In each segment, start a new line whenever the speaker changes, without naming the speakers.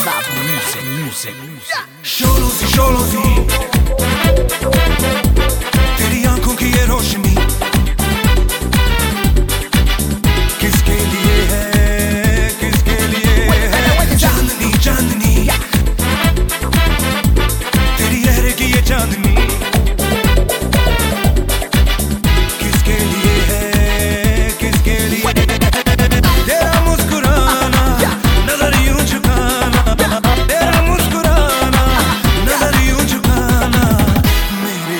शोलों सी तेरी आंखों की ये रोशनी किसके लिए है, किसके लिए है? चांदनी चांदनी तेरी लहर की ये चांदनी किसके लिए है, किसके लिए? तेरा मुस्कुराना नजर यूं झुकाना, तेरा मुस्कुराना नजर यूं झुकाना मेरे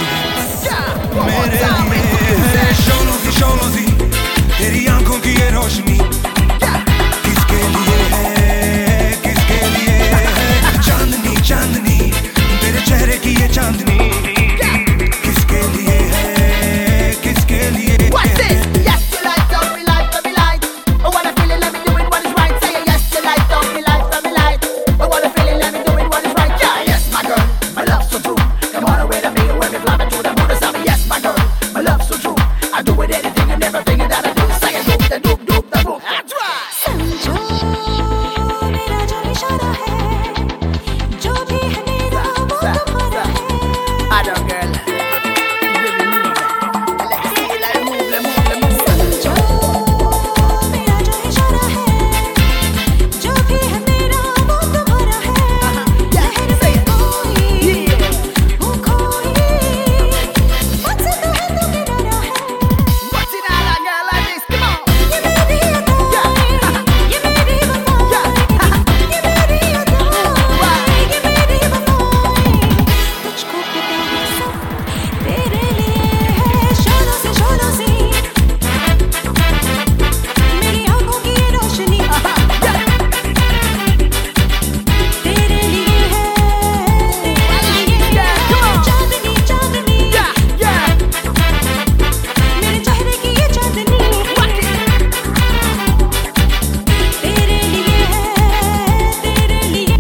लिए है। शोलों सी तेरी आंखों की ये रोशनी किसके लिए है, किसके लिए है? चांदनी चांदनी तेरे चेहरे की ये चांदनी किसके लिए है, किसके लिए?
What's this? Yes, you light up me light, let me light. I wanna feel it, let me do it, what is right. Say yes, you light up me light, let me light. I wanna feel it, let me do it, what is right. Yeah, yes, my girl, my love so true. Come on away to me, when we fly to the moon or something. Yes, my girl, my love so true. I do it anything and everything that I do. Say it, doop, the doop, doop, the doop. That's right.
समझो मेरा जो इशारा है, जो भी है मेरा वो तुम्हारा है।
I don't, girl. You really mean that. Let me see you like move, let move, let move.
समझो मेरा जो इशारा है, जो भी है मेरा वो तुम्हारा है। लहर में कोई वो खोई, मुझसे तो है तो किनारा है।
What's it all, girl, like this? Come on.
ये मेरी अदाएं, ये मेरी वफाएं, ये मेरी अदाएं, ये मेरी वफाएं। तुझको पता है सब तेरे लिए है। शोलों सी मेरी आंखों की ये रोशनी तेरे लिए है, तेरे लिए है। चांदनी चांदनी
Yeah, yeah.
मेरे चेहरे की ये चांदनी तेरे लिए है, तेरे लिए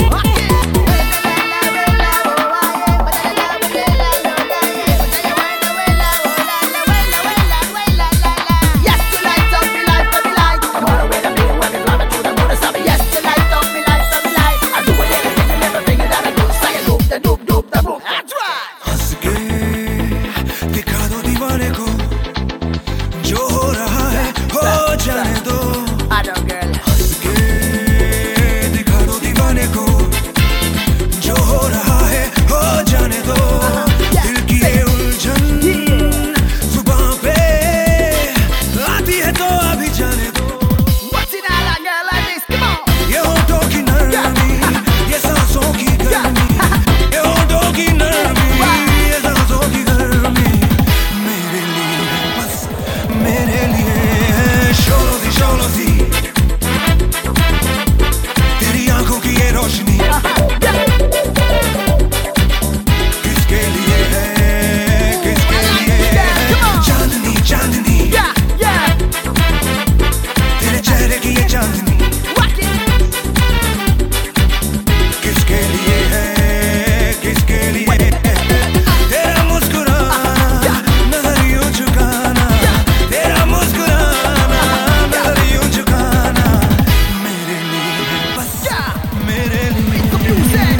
Yes, you light up me light, let me light. Come on away to me, when we fly to the moon or something. Yes, you light up me light, let me light. I do it anything and everything that I do. Say it, doop, the doop, doop, the doop. That's right.
हंस के दिखा दो दीवाने को जो हो रहा है हो जाने दो।
I don't, girl.
हंस के दिखा दो दीवाने को जो हो रहा है हो जाने दो। दिल की ये उलझन जुबां पे आती है तो अभी जाने दो।
What's it all, girl, like this? Come on.
ये होठों की नरमी, ये सांसों की गर्मी, ये होठों की नरमी, ये सांसों की गर्मी मेरे लिए बस मेरे लिए है। शोलों सी तेरी आंखों की ये रोशनी किसके लिए है, किसके लिए है? चांदनी चांदनी
Yeah, yeah.
तेरे चेहरे की ये चांदनी
Rock it.
किसके लिए है, किसके लिए है? तेरा मुस्कुराना नजर यूं झुकाना, तेरा मुस्कुराना नजर यूं झुकाना मेरे लिए बस
Yeah.
मेरे लिए।
Music.